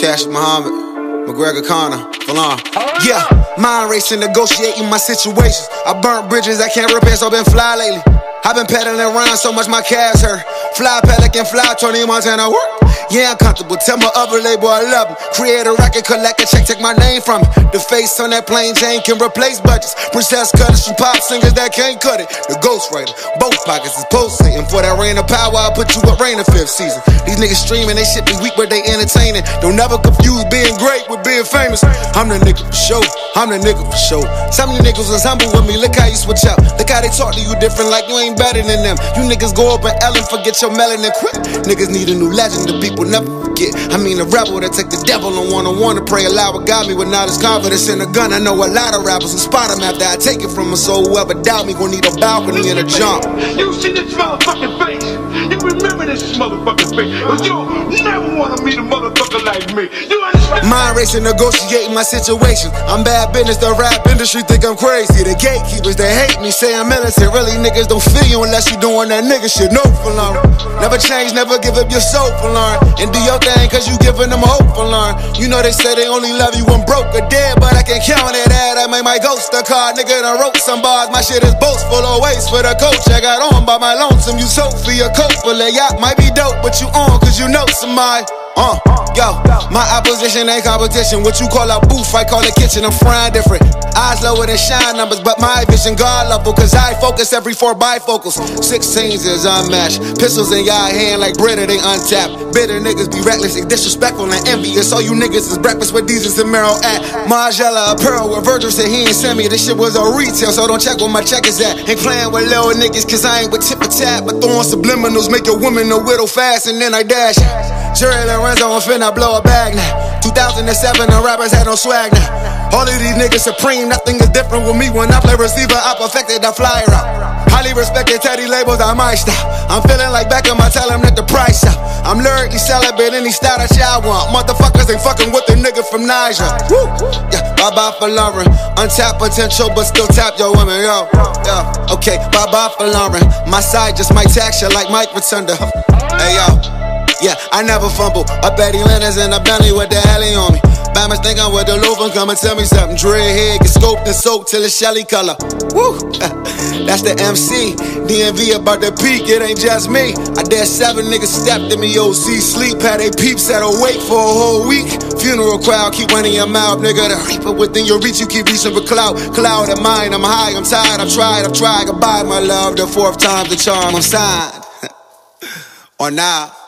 Cash Muhammad, McGregor Connor, Falon. Yeah, mind racing, negotiating my situations. I burnt bridges I can't repair, so been fly lately. I've been pedaling around so much my calves hurt. Fly Pelican, fly Tony Montana, work. Yeah, I'm comfortable, tell my other label I love him. Create a record, collect a check, take my name from it. The face on that plain Jane can replace budgets. Princess cutters from pop singers that can't cut it. The ghostwriter, both pockets is pulsating. For that rain of power, I'll put you up rain the 5th season. These niggas streaming, they shit be weak, but they entertaining. Don't never confuse being great with being famous. I'm the nigga for show, I'm the nigga for show. Some of you niggas was humble with me, look how you switch up. Look how they talk to you different, like you ain't better than them. You niggas go up and Ellen, forget your melanin quit. Niggas need a new legend, the people never forget. I mean a rebel that take the devil on one-on-one to pray aloud. What got me with not his confidence in a gun. I know a lot of rappers who spot him after I take it from him. So whoever doubt me gon' need a balcony and a jump. You see this motherfucking face. You remember this motherfucking face. But you never wanna meet a motherfucker like me. You understand? Mind racing, negotiating my situation. I'm bad business, the rap industry think I'm crazy. The gatekeepers, they hate me, say I'm militant. Really niggas don't feel you unless you doing that nigga shit. No for long. Never change, never give up your soul for learn. And do your thing cause you giving them hope for learn. You know they say they only love you when broke or dead, but I can count it that. I made my ghost a card, nigga done wrote some bars. My shit is boastful, always for the coach. I got on by my lonesome, you soap for your coat. But that yacht might be dope, but you on cause you know somebody. Yo, my opposition ain't competition. What you call a booth, I call it kitchen. I'm frying different. Eyes lower than shine numbers, but my vision God level. Cause I focus every 4 bifocals. 16s is unmatched. Pistols in y'all hand like Brita, they untapped. Bitter niggas be reckless, they disrespectful and envious. All you niggas is breakfast with Jesus and Merrill at. Margiela, Pearl, where Virgil said he ain't send me. This shit was a retail, so don't check where my check is at. Ain't playing with little niggas cause I ain't with tip or tap. But throwing subliminals make your woman a widow fast and then I dash. Jerry Lorenzo, I'm finna blow a bag now. 2007, the rappers had no swag now. All of these niggas supreme, nothing is different with me. When I play receiver, I perfected the flyer out. Highly respected Teddy labels, I might stop. I'm feeling like Beckham, I tell him that the price out. I'm lyrically celibate, any style that y'all want. Motherfuckers ain't fucking with the nigga from Niger. Woo! Yeah, bye-bye for Lauren. Untapped potential, but still tap your woman, yo. Yeah, okay, bye-bye for Lauren. My side just might tax you like Mike Rotunda. Hey, yo. Yeah, I never fumble. Up at Atlanta's in a Bentley with the alley on me. Bammers think I'm with the loaf and come and tell me something. Dreadhead get scoped and soaked till it's Shelly color. Woo! That's the MC. DMV about to peak, it ain't just me. I dare 7 niggas stepped in me, OC sleep. Had they peeps at awake for a whole week. Funeral crowd, keep running your mouth, nigga. The reaper within your reach, you keep reaching for clout. Cloud of mine, I'm high, I'm tired, I've tried. Goodbye, my love, the 4th time's the charm, I'm signed. Or now.